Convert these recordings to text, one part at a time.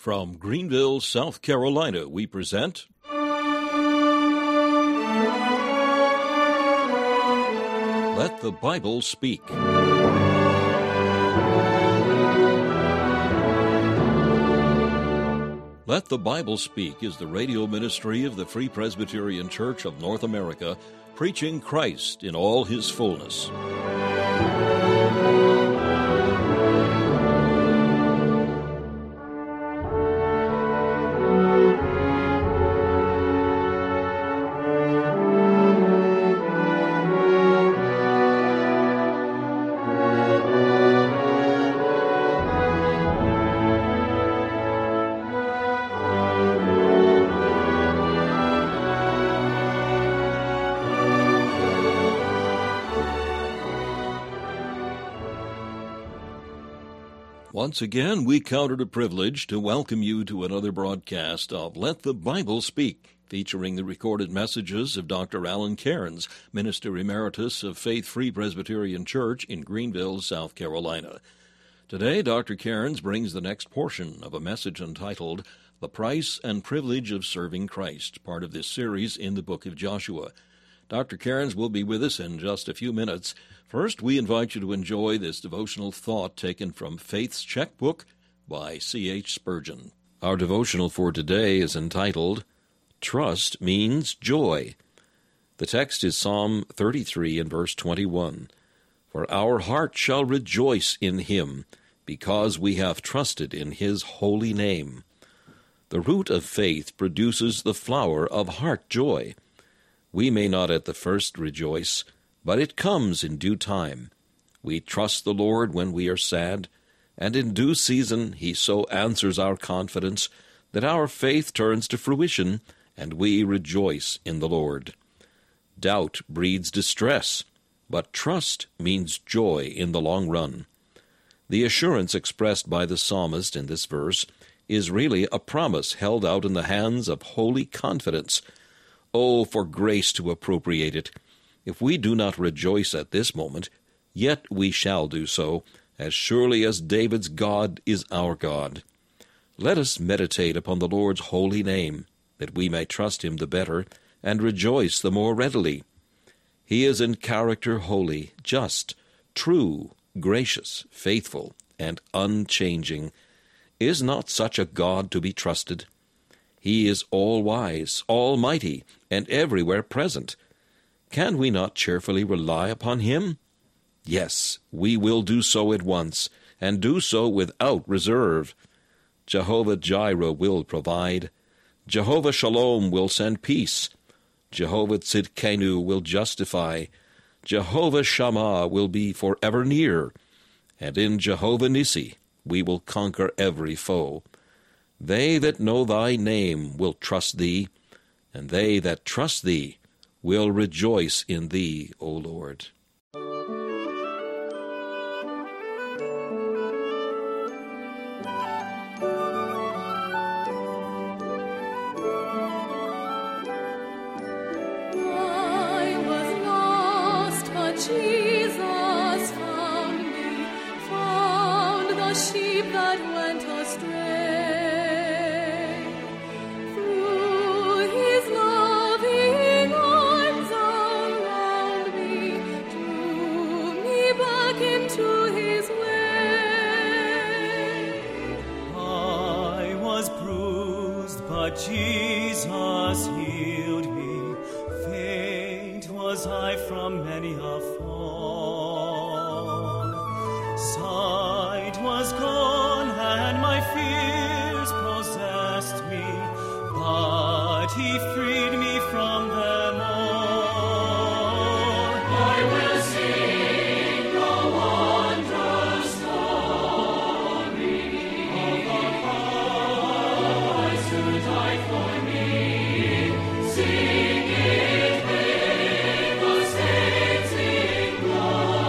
From Greenville, South Carolina, we present Let the Bible Speak. Let the Bible Speak is the radio ministry of the Free Presbyterian Church of North America, preaching Christ in all his fullness. Once again, we count it a privilege to welcome you to another broadcast of Let the Bible Speak, featuring the recorded messages of Dr. Alan Cairns, Minister Emeritus of Faith Free Presbyterian Church in Greenville, South Carolina. Today, Dr. Cairns brings the next portion of a message entitled The Price and Privilege of Serving Christ, part of this series in the book of Joshua. Dr. Cairns will be with us in just a few minutes. First, we invite you to enjoy this devotional thought taken from Faith's Checkbook by C.H. Spurgeon. Our devotional for today is entitled, Trust Means Joy. The text is Psalm 33 and verse 21. For our heart shall rejoice in him, because we have trusted in his holy name. The root of faith produces the flower of heart joy. We may not at the first rejoice, but it comes in due time. We trust the Lord when we are sad, and in due season he so answers our confidence that our faith turns to fruition, and we rejoice in the Lord. Doubt breeds distress, but trust means joy in the long run. The assurance expressed by the psalmist in this verse is really a promise held out in the hands of holy confidence. Oh, for grace to appropriate it! If we do not rejoice at this moment, yet we shall do so, as surely as David's God is our God. Let us meditate upon the Lord's holy name, that we may trust him the better, and rejoice the more readily. He is in character holy, just, true, gracious, faithful, and unchanging. Is not such a God to be trusted? He is all-wise, almighty, and everywhere present. Can we not cheerfully rely upon him? Yes, we will do so at once, and do so without reserve. Jehovah Jireh will provide. Jehovah Shalom will send peace. Jehovah Tzidkenu will justify. Jehovah Shammah will be forever near. And in Jehovah Nissi we will conquer every foe. They that know thy name will trust thee, and they that trust thee will rejoice in thee, O Lord. I was lost, but Jesus found me, found the sheep that went astray. Jesus healed me, faint was I from many a fall. Sight was gone and my fears possessed me, but he freed me from them all. I will sing the wondrous story of the Christ who died for me. Sing it with the saints in glory.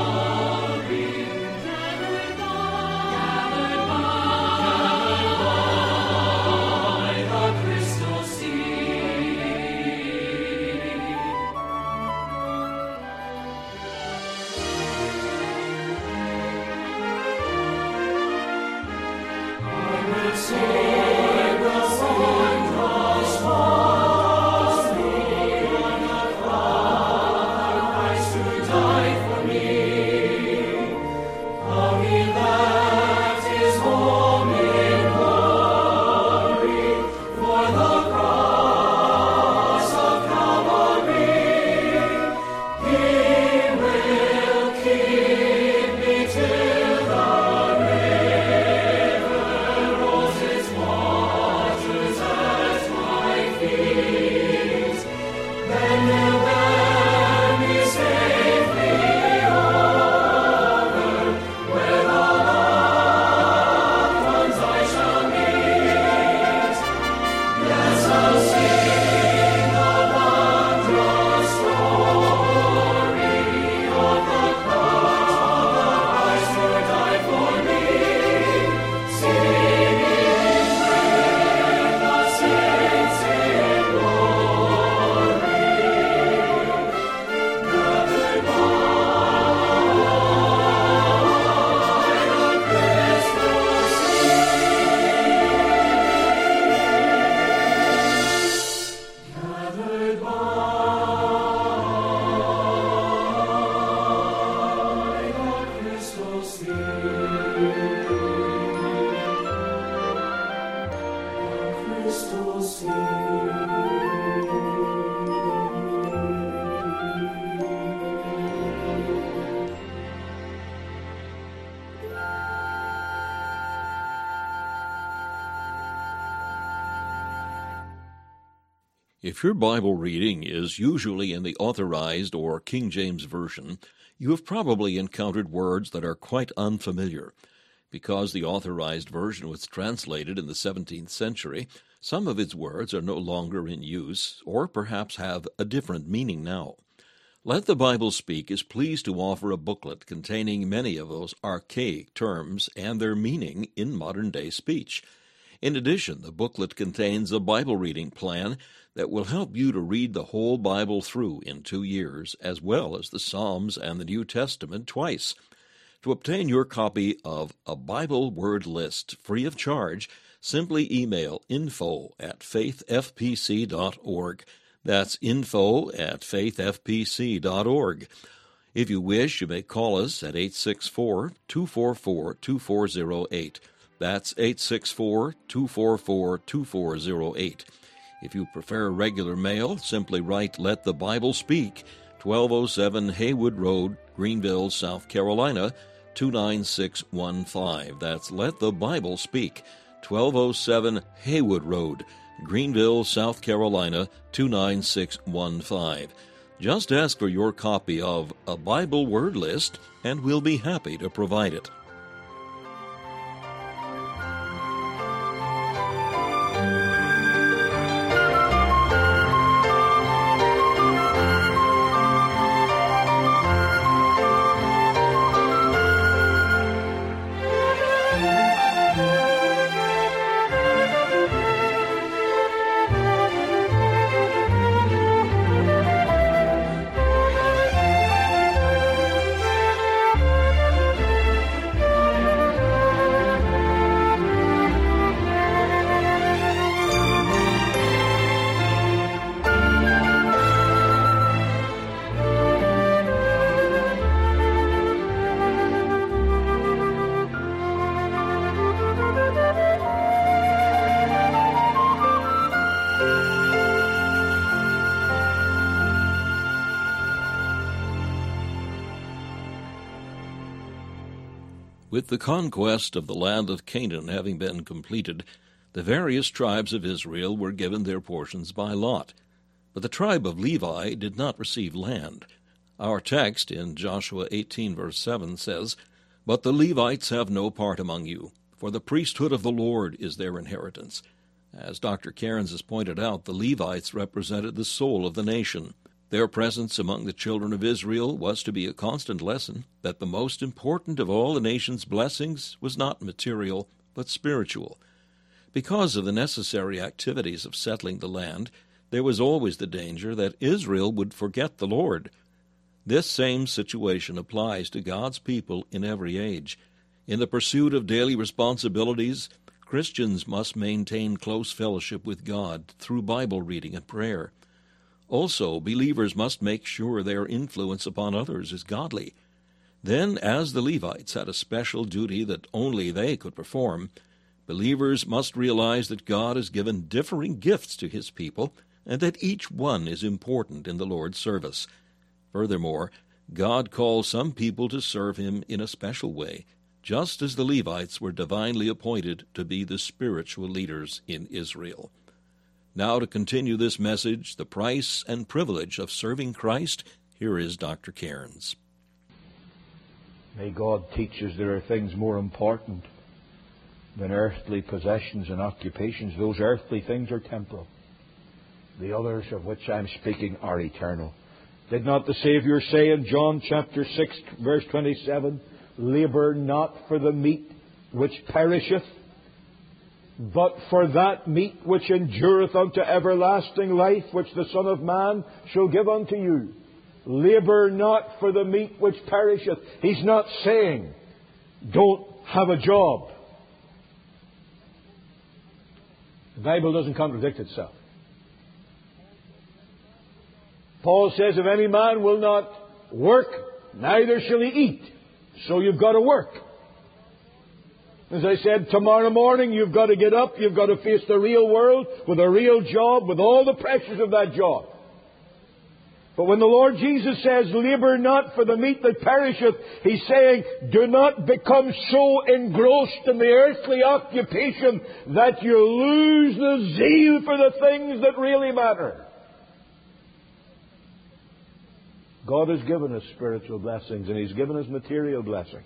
Christus sing. If your Bible reading is usually in the Authorized or King James Version, you have probably encountered words that are quite unfamiliar. Because the Authorized Version was translated in the 17th century, some of its words are no longer in use, or perhaps have a different meaning now. Let the Bible Speak is pleased to offer a booklet containing many of those archaic terms and their meaning in modern-day speech. In addition, the booklet contains a Bible reading plan that will help you to read the whole Bible through in 2 years, as well as the Psalms and the New Testament twice. To obtain your copy of A Bible Word List free of charge, simply email info@faithfpc.org. That's info@faithfpc.org. If you wish, you may call us at 864-244-2408. That's 864-244-2408. If you prefer regular mail, simply write Let the Bible Speak, 1207 Haywood Road, Greenville, South Carolina, 29615. That's Let the Bible Speak, 1207 Haywood Road, Greenville, South Carolina, 29615. Just ask for your copy of A Bible Word List, and we'll be happy to provide it. With the conquest of the land of Canaan having been completed, the various tribes of Israel were given their portions by lot. But the tribe of Levi did not receive land. Our text in Joshua 18, verse 7 says, "But the Levites have no part among you, for the priesthood of the Lord is their inheritance." As Dr. Cairns has pointed out, the Levites represented the soul of the nation. Their presence among the children of Israel was to be a constant lesson that the most important of all the nation's blessings was not material, but spiritual. Because of the necessary activities of settling the land, there was always the danger that Israel would forget the Lord. This same situation applies to God's people in every age. In the pursuit of daily responsibilities, Christians must maintain close fellowship with God through Bible reading and prayer. Also, believers must make sure their influence upon others is godly. Then, as the Levites had a special duty that only they could perform, believers must realize that God has given differing gifts to his people, and that each one is important in the Lord's service. Furthermore, God calls some people to serve him in a special way, just as the Levites were divinely appointed to be the spiritual leaders in Israel. Now, to continue this message, the price and privilege of serving Christ, here is Dr. Cairns. May God teach us there are things more important than earthly possessions and occupations. Those earthly things are temporal. The others of which I'm speaking are eternal. Did not the Savior say in John chapter 6, verse 27, "Labour not for the meat which perisheth, but for that meat which endureth unto everlasting life, which the Son of Man shall give unto you"? Labour not for the meat which perisheth. He's not saying, don't have a job. The Bible doesn't contradict itself. Paul says, if any man will not work, neither shall he eat. So you've got to work. As I said, tomorrow morning you've got to get up, you've got to face the real world with a real job, with all the pressures of that job. But when the Lord Jesus says, labour not for the meat that perisheth, He's saying, do not become so engrossed in the earthly occupation that you lose the zeal for the things that really matter. God has given us spiritual blessings and He's given us material blessings.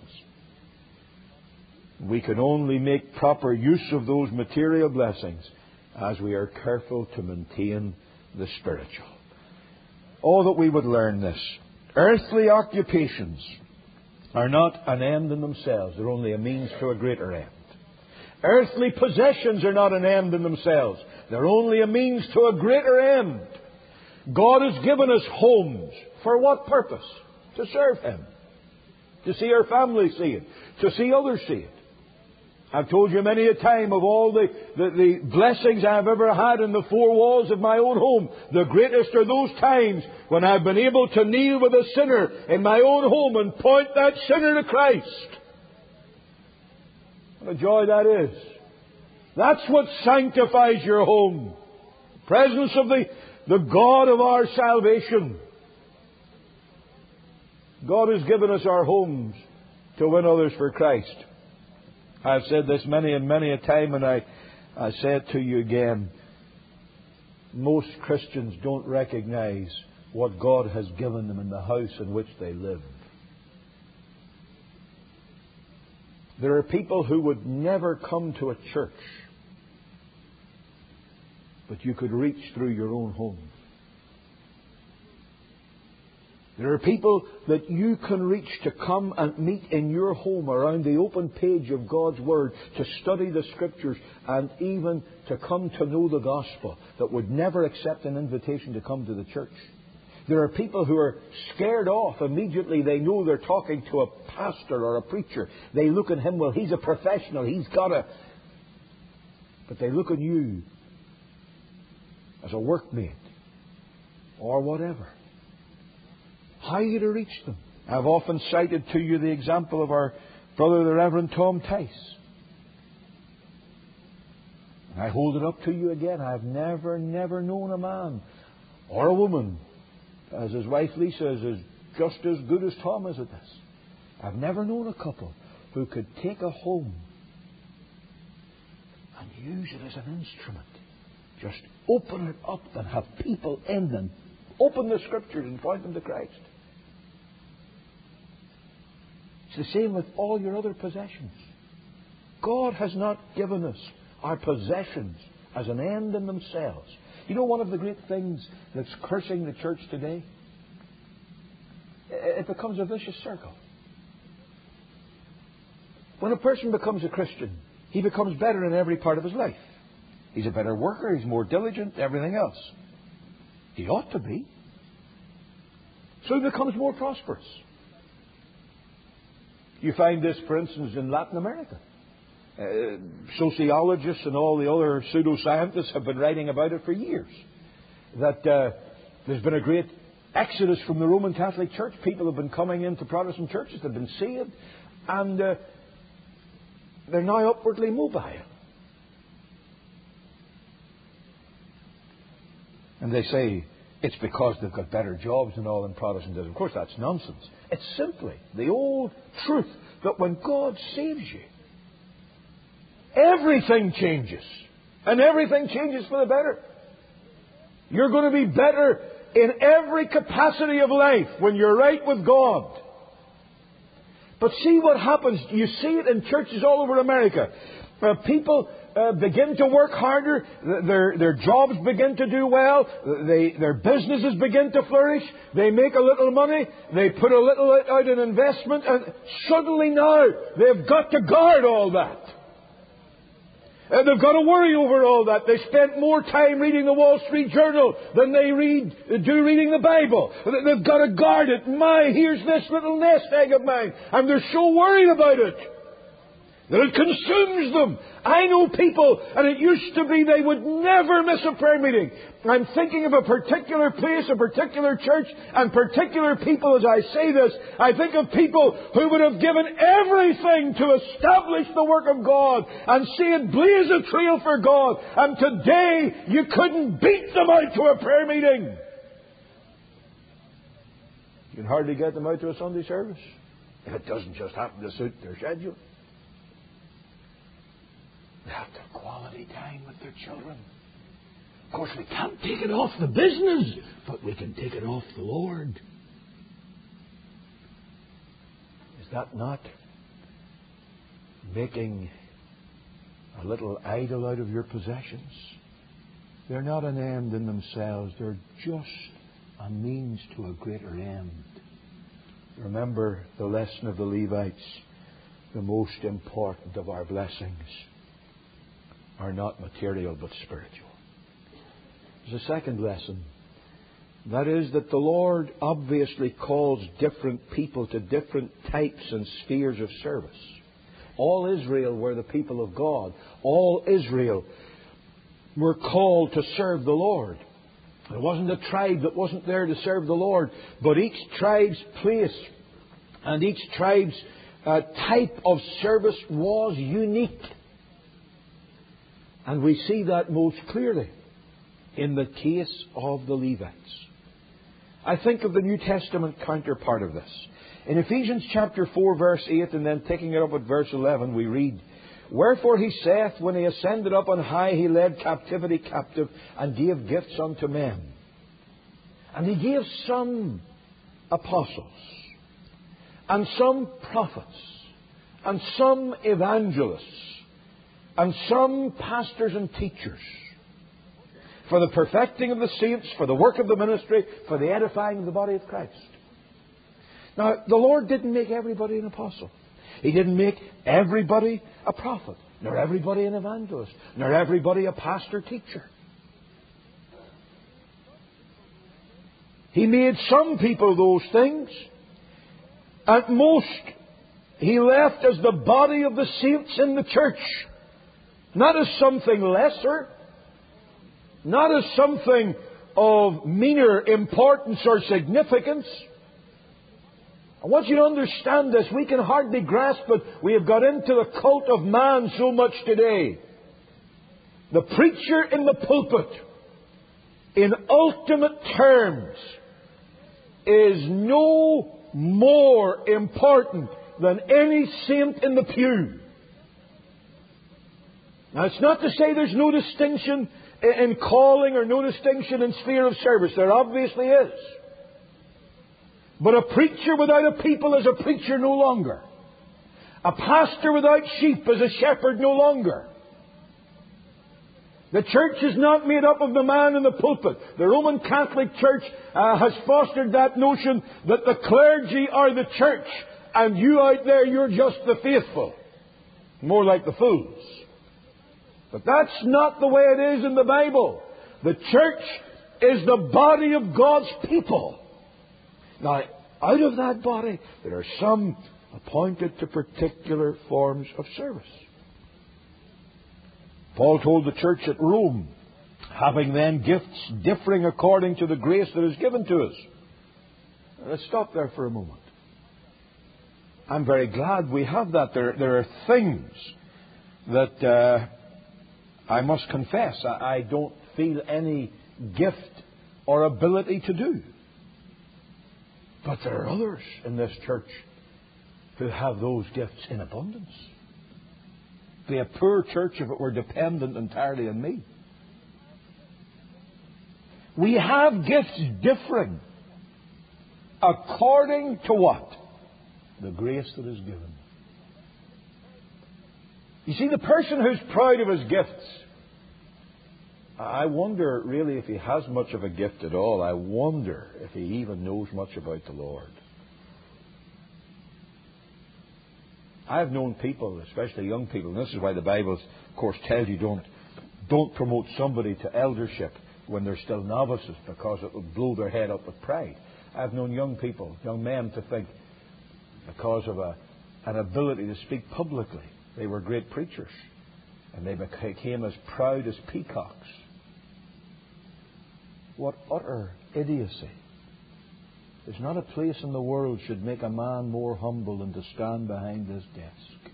We can only make proper use of those material blessings as we are careful to maintain the spiritual. Oh, that we would learn this. Earthly occupations are not an end in themselves. They're only a means to a greater end. Earthly possessions are not an end in themselves. They're only a means to a greater end. God has given us homes. For what purpose? To serve Him. To see our family see it. To see others see it. I've told you many a time of all the blessings I've ever had in the four walls of my own home. The greatest are those times when I've been able to kneel with a sinner in my own home and point that sinner to Christ. What a joy that is. That's what sanctifies your home. The presence of the God of our salvation. God has given us our homes to win others for Christ. I've said this many and many a time, and I say it to you again. Most Christians don't recognize what God has given them in the house in which they live. There are people who would never come to a church, but you could reach through your own home. There are people that you can reach to come and meet in your home around the open page of God's Word, to study the Scriptures and even to come to know the gospel, that would never accept an invitation to come to the church. There are people who are scared off immediately. They know they're talking to a pastor or a preacher. They look at him, well, he's a professional, he's got a... But they look at you as a workmate or whatever. How are you to reach them? I've often cited to you the example of our brother, the Reverend Tom Tice. And I hold it up to you again. I've never known a man or a woman, as his wife Lisa is just as good as Tom is at this. I've never known a couple who could take a home and use it as an instrument. Just open it up and have people in them. Open the Scriptures and point them to Christ. It's the same with all your other possessions. God has not given us our possessions as an end in themselves. You know one of the great things that's cursing the church today? It becomes a vicious circle. When a person becomes a Christian, he becomes better in every part of his life. He's a better worker, he's more diligent, everything else. He ought to be. So he becomes more prosperous. You find this, for instance, in Latin America. Sociologists and all the other pseudoscientists have been writing about it for years. That there's been a great exodus from the Roman Catholic Church. People have been coming into Protestant churches, they've been saved, and they're now upwardly mobile. And they say it's because they've got better jobs and all in Protestantism. Of course, that's nonsense. It's simply the old truth that when God saves you, everything changes. And everything changes for the better. You're going to be better in every capacity of life when you're right with God. But see what happens. You see it in churches all over America. People begin to work harder. Their jobs begin to do well. Their businesses begin to flourish. They make a little money. They put a little out in investment. And suddenly now they've got to guard all that. They've got to worry over all that. They spent more time reading the Wall Street Journal than they do reading the Bible. They've got to guard it. Here's this little nest egg of mine. And they're so worried about it. that it consumes them. I know people, and it used to be they would never miss a prayer meeting. I'm thinking of a particular place, a particular church, and particular people as I say this. I think of people who would have given everything to establish the work of God and see it blaze a trail for God. And today, you couldn't beat them out to a prayer meeting. You can hardly get them out to a Sunday service if it doesn't just happen to suit their schedule. They have to have quality time with their children. Of course, we can't take it off the business, but we can take it off the Lord. Is that not making a little idol out of your possessions? They're not an end in themselves. They're just a means to a greater end. Remember the lesson of the Levites. The most important of our blessings are not material but spiritual. There's a second lesson. That is that the Lord obviously calls different people to different types and spheres of service. All Israel were the people of God. All Israel were called to serve the Lord. There wasn't a tribe that wasn't there to serve the Lord, but each tribe's place and each tribe's type of service was unique. And we see that most clearly in the case of the Levites. I think of the New Testament counterpart of this. In Ephesians chapter 4, verse 8, and then taking it up at verse 11, we read, "Wherefore he saith, when he ascended up on high, he led captivity captive, and gave gifts unto men. And he gave some apostles, and some prophets, and some evangelists, and some pastors and teachers, for the perfecting of the saints, for the work of the ministry, for the edifying of the body of Christ." Now, the Lord didn't make everybody an apostle. He didn't make everybody a prophet, nor everybody an evangelist, nor everybody a pastor teacher. He made some people those things. At most, He left as the body of the saints in the church. Not as something lesser, not as something of meaner importance or significance. I want you to understand this. We can hardly grasp it. We have got into the cult of man so much today. The preacher in the pulpit, in ultimate terms, is no more important than any saint in the pew. Now, it's not to say there's no distinction in calling or no distinction in sphere of service. There obviously is. But a preacher without a people is a preacher no longer. A pastor without sheep is a shepherd no longer. The church is not made up of the man in the pulpit. The Roman Catholic Church has fostered that notion that the clergy are the church, and you out there, you're just the faithful. More like the fools. But that's not the way it is in the Bible. The church is the body of God's people. Now, out of that body, there are some appointed to particular forms of service. Paul told the church at Rome, having then gifts differing according to the grace that is given to us. Let's stop there for a moment. I'm very glad we have that. There are things that I must confess I don't feel any gift or ability to do. But there are others in this church who have those gifts in abundance. Be a poor church if it were dependent entirely on me. We have gifts differing according to what? The grace that is given. You see, the person who's proud of his gifts, I wonder really if he has much of a gift at all. I wonder if he even knows much about the Lord. I've known people, especially young people, and this is why the Bible, of course, tells you don't promote somebody to eldership when they're still novices, because it will blow their head up with pride. I've known young people, young men, to think because of an ability to speak publicly They were great preachers. And they became as proud as peacocks. What utter idiocy. There's not a place in the world should make a man more humble than to stand behind this desk.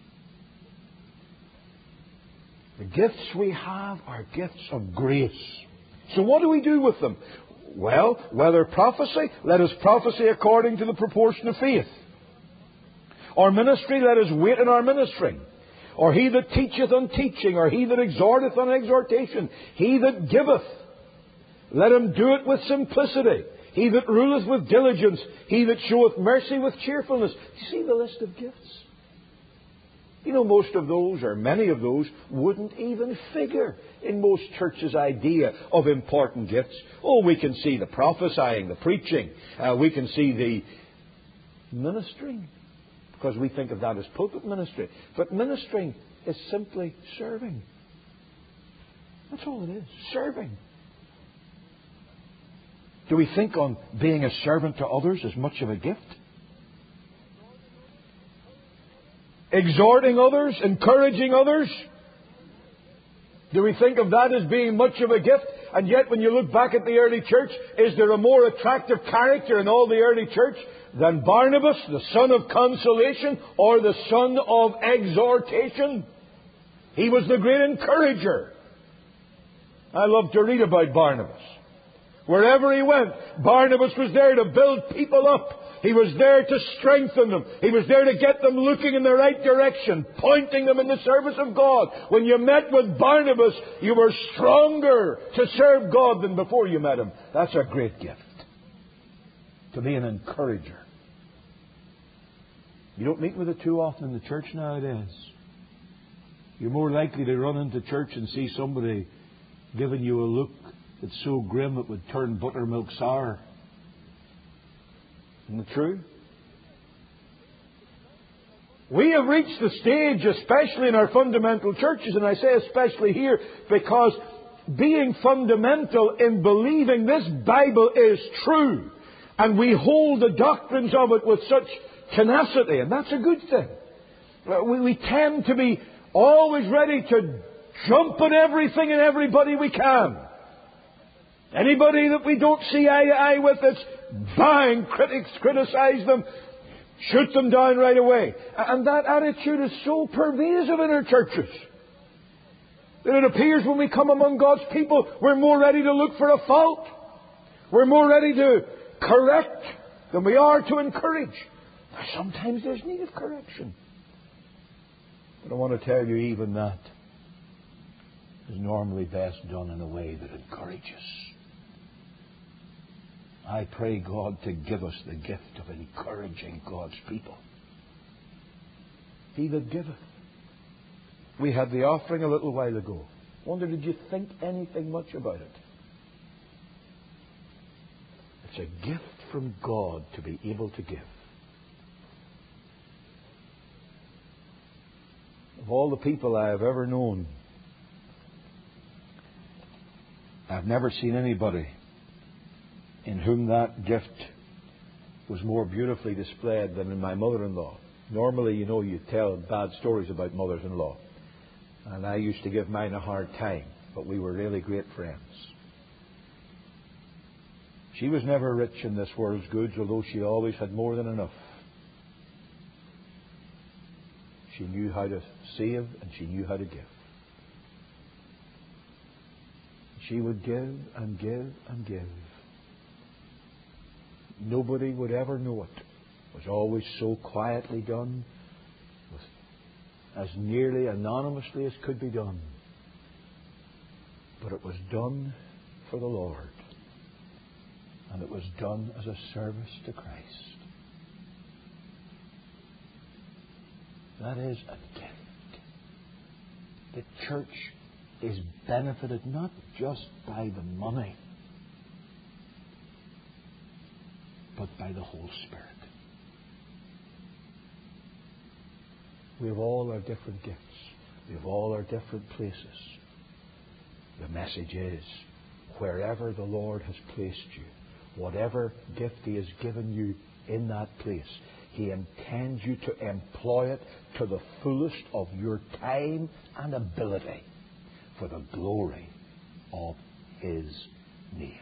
The gifts we have are gifts of grace. So what do we do with them? Well, whether prophecy, let us prophesy according to the proportion of faith. Or ministry, let us wait in our ministering. Or he that teacheth on teaching, or he that exhorteth on exhortation. He that giveth, let him do it with simplicity. He that ruleth with diligence. He that showeth mercy with cheerfulness. Do you see the list of gifts? You know, most of those, or many of those, wouldn't even figure in most churches' idea of important gifts. Oh, we can see the prophesying, the preaching. We can see the ministering, because we think of that as pulpit ministry. But ministering is simply serving. That's all it is, serving. Do we think on being a servant to others as much of a gift? Exhorting others, encouraging others. Do we think of that as being much of a gift? And yet when you look back at the early church, is there a more attractive character in all the early church than Barnabas, the son of consolation, or the son of exhortation? He was the great encourager. I love to read about Barnabas. Wherever he went, Barnabas was there to build people up. He was there to strengthen them. He was there to get them looking in the right direction, pointing them in the service of God. When you met with Barnabas, you were stronger to serve God than before you met him. That's a great gift, to be an encourager. You don't meet with it too often in the church nowadays. You're more likely to run into church and see somebody giving you a look that's so grim it would turn buttermilk sour. Isn't it true? We have reached the stage, especially in our fundamental churches, and I say especially here, because being fundamental in believing this Bible is true, and we hold the doctrines of it with such tenacity, and that's a good thing. We tend to be always ready to jump on everything and everybody we can. Anybody that we don't see eye to eye with, it's bang, critics criticize them, shoot them down right away. And that attitude is so pervasive in our churches that it appears when we come among God's people, we're more ready to look for a fault. We're more ready to correct than we are to encourage. Now, sometimes there's need of correction. But I want to tell you, even that is normally best done in a way that encourages. I pray God to give us the gift of encouraging God's people. He that giveth. We had the offering a little while ago. Wonder, did you think anything much about it? It's a gift from God to be able to give. Of all the people I have ever known, I've never seen anybody in whom that gift was more beautifully displayed than in my mother-in-law. Normally, you know, you tell bad stories about mothers-in-law. And I used to give mine a hard time, but we were really great friends. She was never rich in this world's goods, although she always had more than enough. She knew how to save and she knew how to give. She would give and give and give. Nobody would ever know it. It was always so quietly done, as nearly anonymously as could be done. But it was done for the Lord. And it was done as a service to Christ. That is a gift. The church is benefited not just by the money, but by the whole Spirit. We have all our different gifts. We have all our different places. The message is, wherever the Lord has placed you, whatever gift He has given you in that place, He intends you to employ it to the fullest of your time and ability for the glory of His name.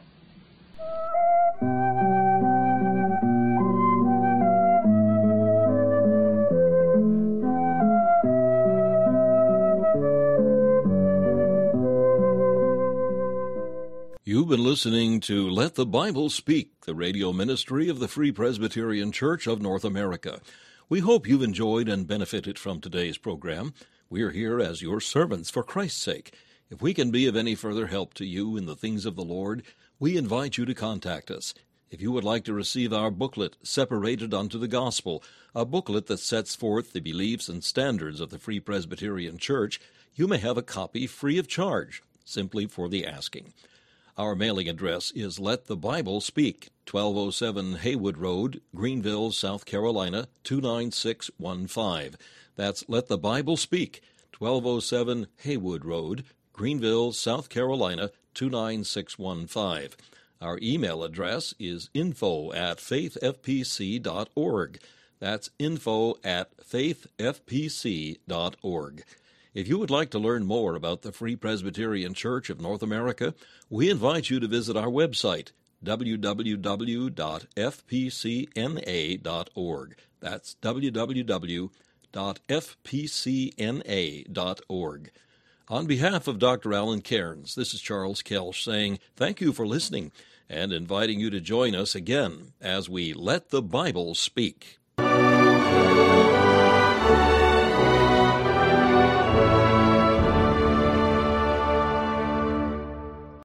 You've been listening to Let the Bible Speak, the radio ministry of the Free Presbyterian Church of North America. We hope you've enjoyed and benefited from today's program. We're here as your servants for Christ's sake. If we can be of any further help to you in the things of the Lord, we invite you to contact us. If you would like to receive our booklet, Separated unto the Gospel, a booklet that sets forth the beliefs and standards of the Free Presbyterian Church, you may have a copy free of charge, simply for the asking. Our mailing address is Let the Bible Speak, 1207 Haywood Road, Greenville, South Carolina, 29615. That's Let the Bible Speak, 1207 Haywood Road, Greenville, South Carolina, 29615. Our email address is info@faithfpc.org. That's info@faithfpc.org. If you would like to learn more about the Free Presbyterian Church of North America, we invite you to visit our website, www.fpcna.org. That's www.fpcna.org. On behalf of Dr. Alan Cairns, this is Charles Kelsch saying thank you for listening and inviting you to join us again as we Let the Bible Speak.